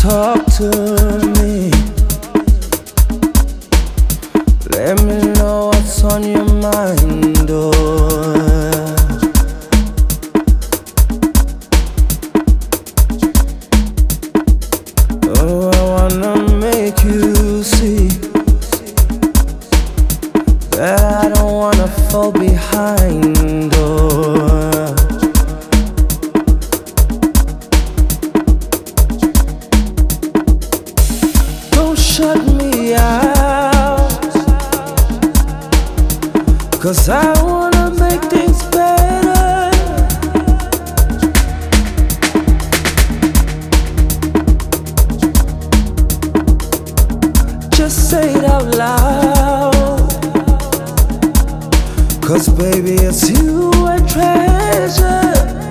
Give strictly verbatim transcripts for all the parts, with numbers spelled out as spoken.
Talk to me. Let me know what's on your mind, oh. Oh, I wanna make you see that I don't wanna fall behind, oh. Shut me out, 'cause I wanna make things better. Just say it out loud, 'cause baby it's you I treasure.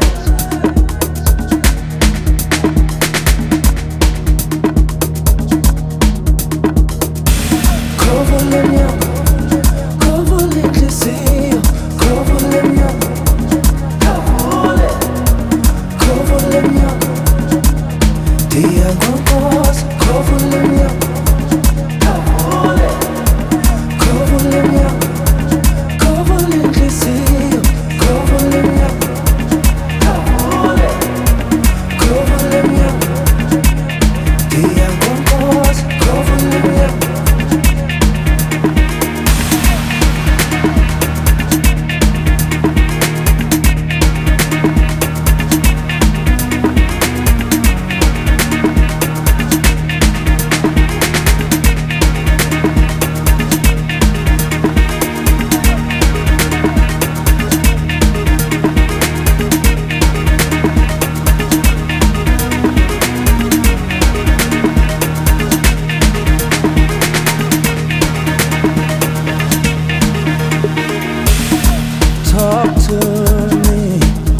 Talk to me.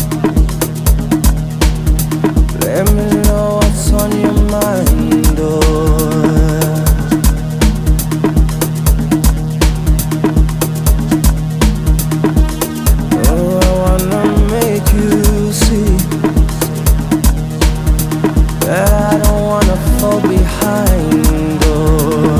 Let me know what's on your mind, oh. Oh, I wanna make you see that I don't wanna fall behind, oh.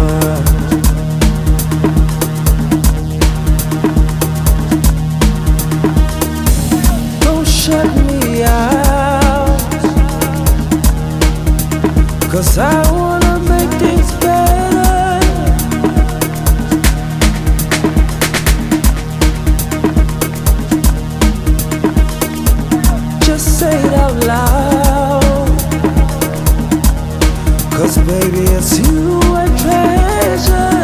Shut me out, 'cause I wanna make things better. Just say it out loud, 'cause baby it's you I treasure.